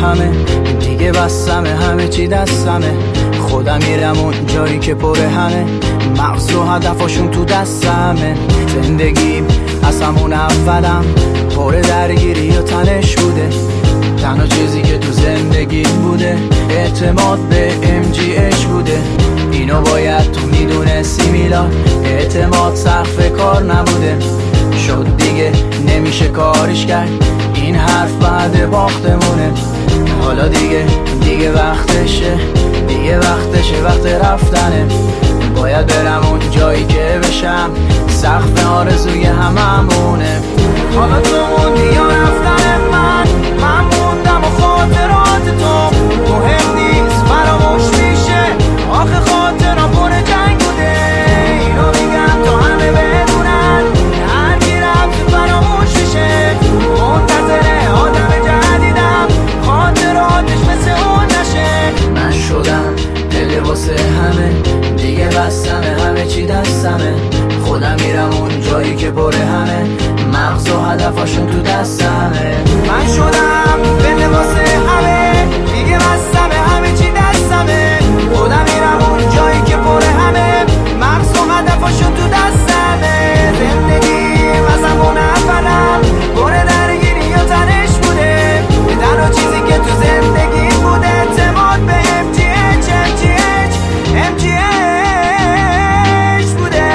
همه، دیگه بستمه، همه چی دستمه، خودم میرم اون جایی که پر همه، مغز و هدفاشون تو دستمه. زندگیم از همون اولم پر درگیری و تنش بوده، تنها چیزی که تو زندگی بوده اعتماد به MGH بوده. اینو باید تو میدونستی میلاد، اعتماد سقف کار نبوده، شد دیگه نمیشه کارش کرد، این حرف بعد باختمونه. حالا دیگه وقتشه، دیگه وقتشه، وقت رفتنه، باید برم اون جایی که بشم سقف آرزوی هممونه. حالا تو موندی یا رفتن من موندم و خاطرات تو مهم نیست، فراموش میشه، آخه خاطرم پر جنگ بوده. اینو میگم تا همه بدونن، هر کی رفت فراموش میشه، منتظر آدم جدیدم، خاطراتش مثل اون نشه. من شدم دل واسه همه، دیگه بستمه، همه چی دستمه، خودم میرم اون جایی که پر همه، مغز و هدفاشون تو دستمه. من شدم دل واسه همه، دیگه بستمه، همه چی دستمه، خودم میرم اون جایی که پر همه، مغز و هدفاشون تو دستمه. زندگیم از همون اولم پر درگیری و تنش بوده، تنها چیزی که تو زندگی بوده اعتماد به MGH بوده.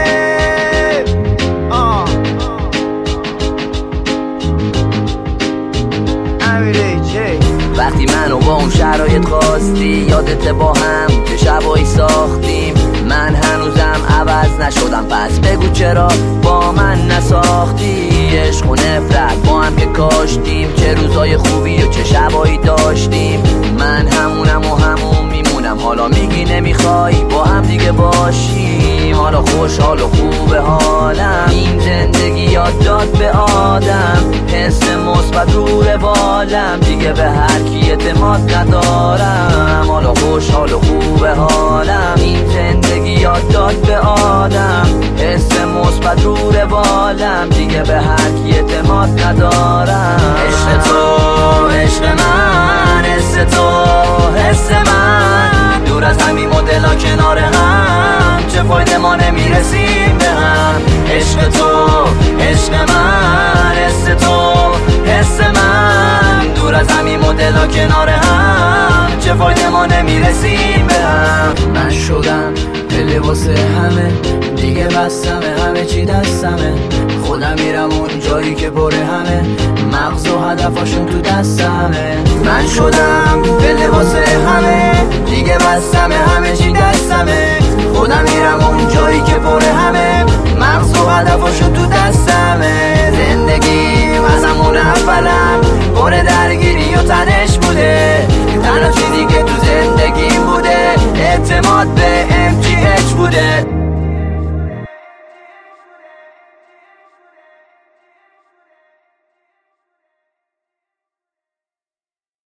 وقتی منو با اون شرایط خواستی، یادت با هم که شبایی ساختیم، من هنوزم عوض نشدم، پس بگو چرا با من نساختی. عشق و نفرت با هم که کاشتیم، چه روزای خوبی و چه شبایی داشتیم، من همونم و همون میمونم. حالا میگی نمیخوای با هم دیگه باشیم، حالا خوشحال و خوب حالم، این زندگی یاد داد به آدم، حس مثبت رو روالم، دیگه به هر کی اعتماد ندارم. حالا خوشحال و خوب حالم، این زندگی یاد داد به آدم، حس مثبت رو روالم، دیگه به هر کی اعتماد ندارم. عشق تو عشق من، حس تو حس من، دور از همین مدلا کنار هم، چه فایده ما نمیرسیم به هم. عشق تو عشق من، حس تو حس من، دور از همین مدلا کنار هم، چه فایده ما نمیرسیم به هم. من شدم دل واسه همه، دیگه بستمه، همه چی دستمه، خودم میرم اون جایی که پر همه، مغز و هدفاشون تو دستمه. من شدم دل واسه همه،